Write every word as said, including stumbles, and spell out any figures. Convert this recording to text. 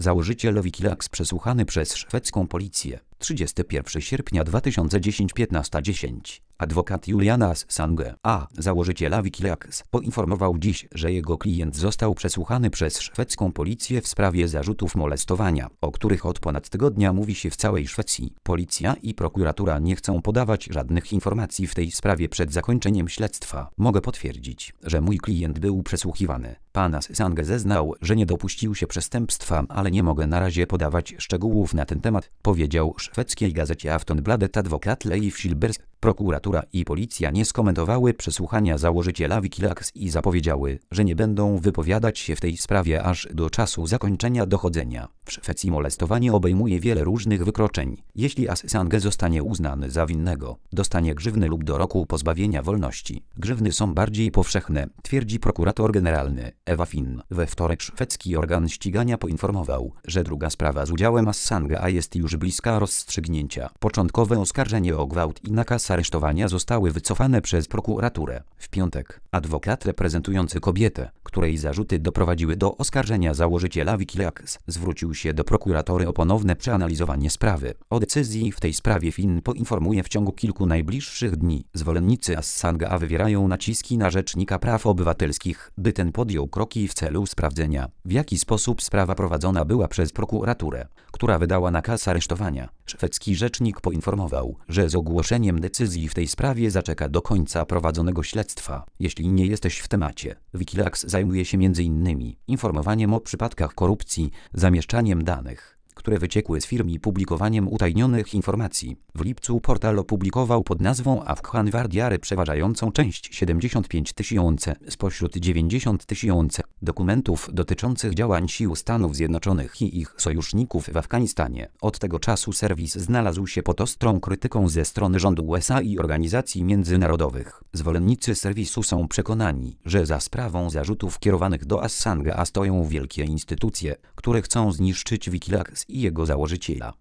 założyciel Wikileaks przesłuchany przez szwedzką policję. trzydziestego pierwszego sierpnia dwa tysiące dziesiątego piętnasta dziesięć. Adwokat Juliana Assange, a założyciela Wikileaks, poinformował dziś, że jego klient został przesłuchany przez szwedzką policję w sprawie zarzutów molestowania, o których od ponad tygodnia mówi się w całej Szwecji. Policja i prokuratura nie chcą podawać żadnych informacji w tej sprawie przed zakończeniem śledztwa. Mogę potwierdzić, że mój klient był przesłuchiwany. Pan Assange zeznał, że nie dopuścił się przestępstwa, ale nie mogę na razie podawać szczegółów na ten temat, powiedział szwedzkiej gazecie Aftonbladet adwokat Leif Silbers. Prokuratura i policja nie skomentowały przesłuchania założyciela Wikileaks i zapowiedziały, że nie będą wypowiadać się w tej sprawie aż do czasu zakończenia dochodzenia. W Szwecji molestowanie obejmuje wiele różnych wykroczeń. Jeśli Assange zostanie uznany za winnego, dostanie grzywny lub do roku pozbawienia wolności. Grzywny są bardziej powszechne, twierdzi prokurator generalny Eva Finn. We wtorek szwedzki organ ścigania poinformował, że druga sprawa z udziałem Assange'a jest już bliska rozstrzygnięcia. Początkowe oskarżenie o gwałt i nakaz aresztowania zostały wycofane przez prokuraturę. W piątek adwokat reprezentujący kobietę, której zarzuty doprowadziły do oskarżenia założyciela Wikileaks, zwrócił się do prokuratury o ponowne przeanalizowanie sprawy. O decyzji w tej sprawie Finn poinformuje w ciągu kilku najbliższych dni. Zwolennicy Assange'a wywierają naciski na rzecznika praw obywatelskich, by ten podjął kroki w celu sprawdzenia, w jaki sposób sprawa prowadzona była przez prokuraturę, która wydała nakaz aresztowania. Szwedzki rzecznik poinformował, że z ogłoszeniem decyzji w tej sprawie zaczeka do końca prowadzonego śledztwa. Jeśli nie jesteś w temacie, Wikileaks zajmuje się między innymi informowaniem o przypadkach korupcji, zamieszczaniem danych, które wyciekły z firm i publikowaniem utajnionych informacji. W lipcu portal opublikował pod nazwą Afghan Wardiary przeważającą część siedemdziesiąt pięć tysięcy spośród dziewięćdziesiąt tysięcy dokumentów dotyczących działań sił Stanów Zjednoczonych i ich sojuszników w Afganistanie. Od tego czasu serwis znalazł się pod ostrą krytyką ze strony rządu U S A i organizacji międzynarodowych. Zwolennicy serwisu są przekonani, że za sprawą zarzutów kierowanych do Assange'a stoją wielkie instytucje, które chcą zniszczyć Wikileaks i jego założyciela.